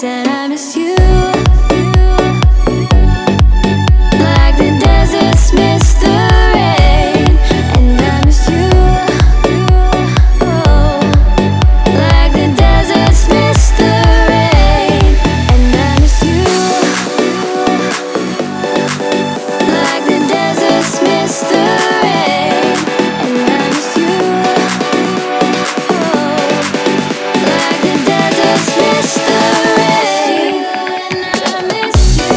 said I miss you, like the deserts miss the rain. And I miss you, oh, like the deserts miss the rain. And I miss you, like the deserts miss the rain. And I miss you, oh, like the deserts miss the rain. And I miss you,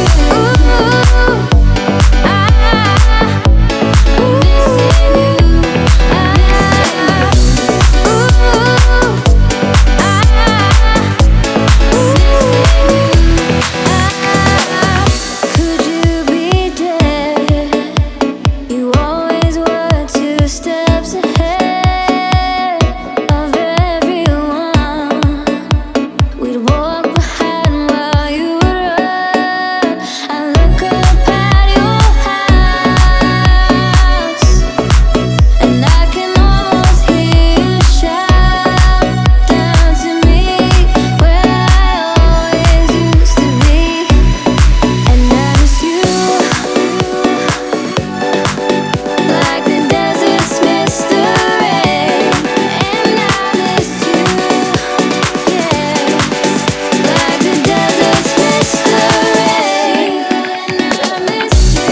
could you be dead? You always were 2 steps ahead of everyone. We'd walk behind while you would run. I look up at your house, and I can almost hear you shout down to me where I always used to be. And I miss you, like the deserts miss the rain. And I miss you, yeah, like the deserts miss the rain. And I miss you,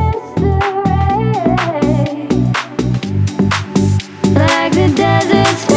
like the deserts